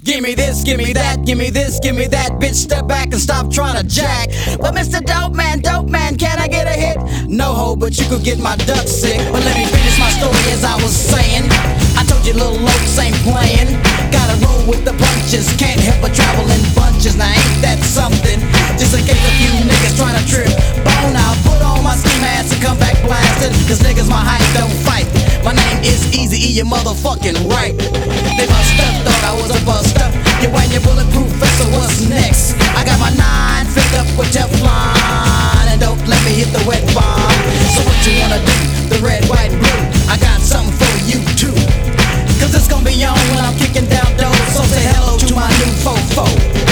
Give me this, give me that, give me this, give me that. Bitch, step back and stop trying to jack. But Mr. Dope Man, can I get a hit? No ho, but you could get my duck sick. But let me finish my story as I was saying. I told you little Lokes ain't playing. Gotta roll with the punches, can't help but travel in bunches. Now ain't that something? Just in case a few niggas trying to trip bone out, put on my ski mask and come back blasted. Cause niggas my height don't fight. My name is Easy E, you motherfucking right. They must have thought I was a buster. You and your bulletproof vest, so what's next? I got my 9 filled up with Teflon, and don't let me hit the wet bomb. So what you wanna do? The red, white, and blue. I got something for you too. Cause it's gonna be on when I'm kicking down doors. So say hello to my new fofo.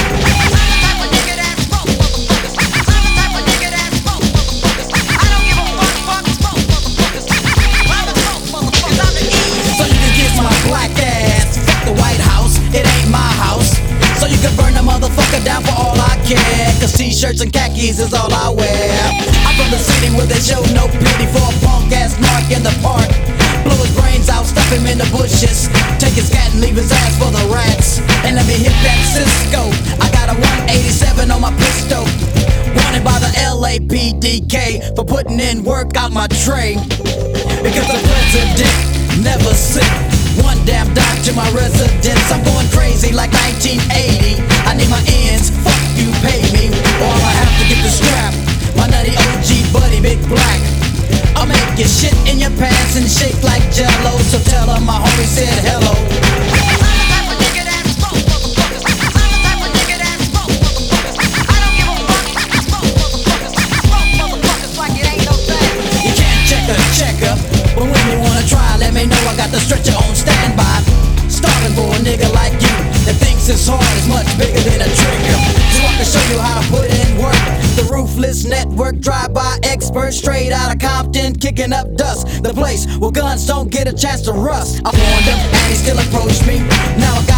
Down for all I care, cause t-shirts and khakis is all I wear. I'm from the city where they show no pity for a punk ass narc in the park. Blow his brains out, stuff him in the bushes, take his cat and leave his ass for the rats. And let me hit that Cisco, I got a 187 on my pistol. Wanted by the LAPDK for putting in work out my tray. Because the president never sick. One damn dime to my residence. I'm going crazy like 1980. I need my ends, fuck you pay me, or I'ma have to get the strap. My nutty OG buddy, Big Black. I'll make you shit in your pants and shake like Jello. So tell her my homie said hello. You can't check up, but when you wanna try, let me know I got the stretcher on standby. Starving for a nigga like you that thinks his heart is much bigger than a trigger. So I can show you how to put in work. The Ruthless Network, drive-by expert, straight out of Compton, kicking up dust. The place where guns don't get a chance to rust. I warned him and he still approached me. Now I